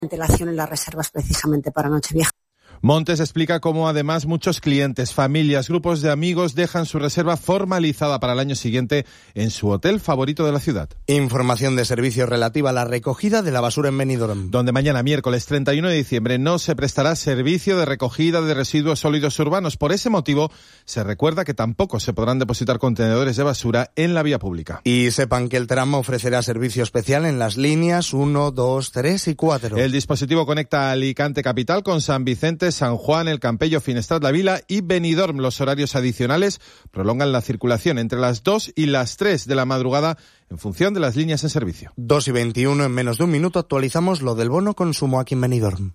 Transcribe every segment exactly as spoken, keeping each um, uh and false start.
antelación en las reservas precisamente para Nochevieja. Montes explica cómo además muchos clientes, familias, grupos de amigos dejan su reserva formalizada para el año siguiente en su hotel favorito de la ciudad. Información de servicios relativa a la recogida de la basura en Benidorm. Donde mañana, miércoles treinta y uno de diciembre, no se prestará servicio de recogida de residuos sólidos urbanos. Por ese motivo, se recuerda que tampoco se podrán depositar contenedores de basura en la vía pública. Y sepan que el tramo ofrecerá servicio especial en las líneas uno, dos, tres y cuatro. El dispositivo conecta Alicante Capital con San Vicente, San Juan, El Campello, Finestrat, La Vila y Benidorm. Los horarios adicionales prolongan la circulación entre las dos y las tres de la madrugada en función de las líneas en servicio. dos y veintiuno, en menos de un minuto actualizamos lo del bono consumo aquí en Benidorm.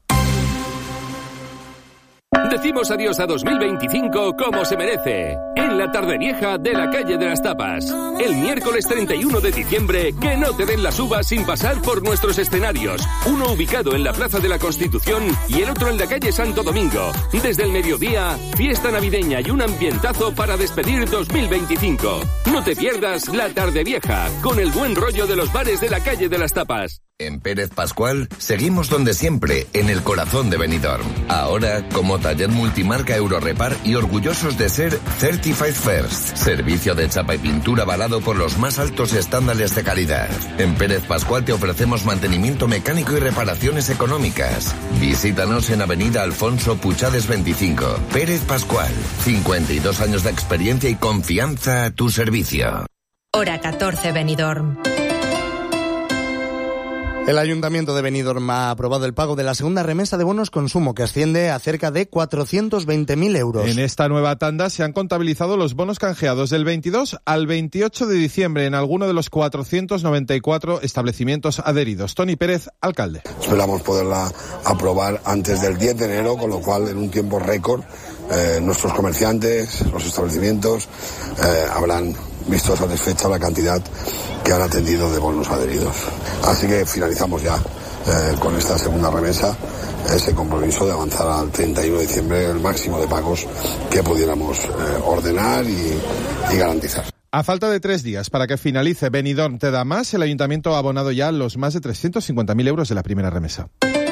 Decimos adiós a dos mil veinticinco como se merece, en la tarde vieja de la calle de las Tapas. El miércoles treinta y uno de diciembre, que no te den las uvas sin pasar por nuestros escenarios. Uno ubicado en la Plaza de la Constitución y el otro en la calle Santo Domingo. Desde el mediodía, fiesta navideña y un ambientazo para despedir dos mil veinticinco. No te pierdas la tarde vieja, con el buen rollo de los bares de la calle de las Tapas. En Pérez Pascual seguimos donde siempre, en el corazón de Benidorm. Ahora como taller multimarca Eurorepar y orgullosos de ser Certified First, servicio de chapa y pintura avalado por los más altos estándares de calidad. En Pérez Pascual te ofrecemos mantenimiento mecánico y reparaciones económicas. Visítanos en Avenida Alfonso Puchades veinticinco. Pérez Pascual, cincuenta y dos años de experiencia y confianza a tu servicio. Hora catorce, Benidorm. El Ayuntamiento de Benidorm ha aprobado el pago de la segunda remesa de bonos consumo, que asciende a cerca de cuatrocientos veinte mil euros. En esta nueva tanda se han contabilizado los bonos canjeados del veintidós al veintiocho de diciembre en alguno de los cuatrocientos noventa y cuatro establecimientos adheridos. Tony Pérez, alcalde. Esperamos poderla aprobar antes del diez de enero, con lo cual en un tiempo récord eh, nuestros comerciantes, los establecimientos eh, habrán visto satisfecha la cantidad que han atendido de bonos adheridos. Así que finalizamos ya eh, con esta segunda remesa ese compromiso de avanzar al treinta y uno de diciembre el máximo de pagos que pudiéramos eh, ordenar y, y garantizar. A falta de tres días para que finalice Benidorm Te da más, el Ayuntamiento ha abonado ya los más de trescientos cincuenta mil euros de la primera remesa.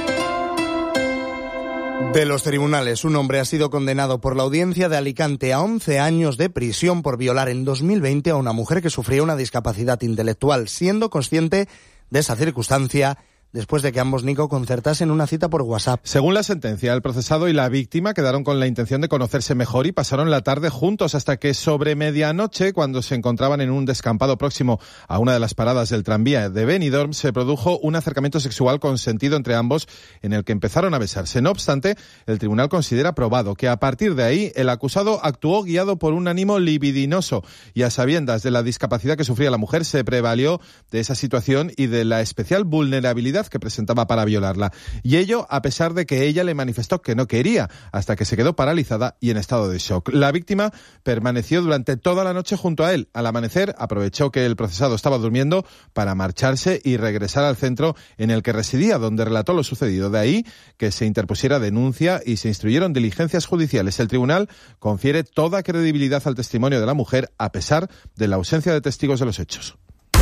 De los tribunales, un hombre ha sido condenado por la Audiencia de Alicante a once años de prisión por violar en dos mil veinte a una mujer que sufría una discapacidad intelectual, siendo consciente de esa circunstancia después de que ambos, Nico, concertasen una cita por WhatsApp. Según la sentencia, el procesado y la víctima quedaron con la intención de conocerse mejor y pasaron la tarde juntos hasta que sobre medianoche, cuando se encontraban en un descampado próximo a una de las paradas del tranvía de Benidorm, se produjo un acercamiento sexual consentido entre ambos en el que empezaron a besarse. No obstante, el tribunal considera probado que a partir de ahí el acusado actuó guiado por un ánimo libidinoso y a sabiendas de la discapacidad que sufría la mujer se prevalió de esa situación y de la especial vulnerabilidad que presentaba para violarla. Y ello a pesar de que ella le manifestó que no quería, hasta que se quedó paralizada y en estado de shock. La víctima permaneció durante toda la noche junto a él. Al amanecer aprovechó que el procesado estaba durmiendo para marcharse y regresar al centro en el que residía, donde relató lo sucedido. De ahí que se interpusiera denuncia y se instruyeron diligencias judiciales. El tribunal confiere toda credibilidad al testimonio de la mujer a pesar de la ausencia de testigos de los hechos.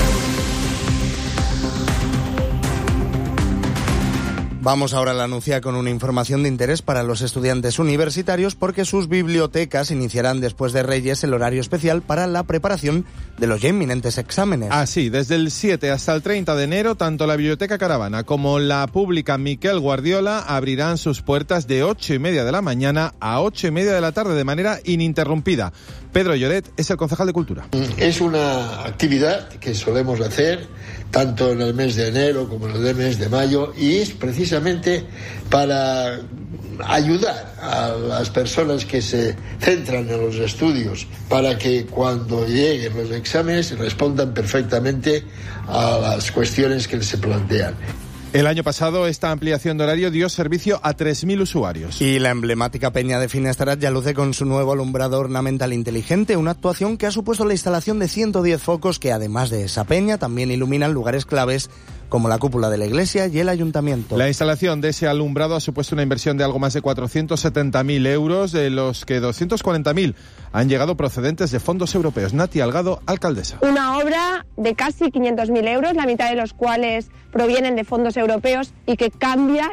Vamos ahora a la Nucía con una información de interés para los estudiantes universitarios, porque sus bibliotecas iniciarán después de Reyes el horario especial para la preparación de los ya inminentes exámenes. Así, desde el siete hasta el treinta de enero, tanto la Biblioteca Caravana como la pública Miquel Guardiola abrirán sus puertas de ocho y media de la mañana a ocho y media de la tarde de manera ininterrumpida. Pedro Lloret es el concejal de Cultura. Es una actividad que solemos hacer tanto en el mes de enero como en el mes de mayo, y es precisamente para ayudar a las personas que se centran en los estudios para que cuando lleguen los exámenes respondan perfectamente a las cuestiones que se plantean. El año pasado esta ampliación de horario dio servicio a tres mil usuarios. Y la emblemática Peña de Finestrat ya luce con su nuevo alumbrado ornamental inteligente, una actuación que ha supuesto la instalación de ciento diez focos que, además de esa peña, también iluminan lugares claves como la cúpula de la iglesia y el ayuntamiento. La instalación de ese alumbrado ha supuesto una inversión de algo más de cuatrocientos setenta mil euros, de los que doscientos cuarenta mil han llegado procedentes de fondos europeos. Nati Algado, alcaldesa. Una obra de casi quinientos mil euros, la mitad de los cuales provienen de fondos europeos y que cambia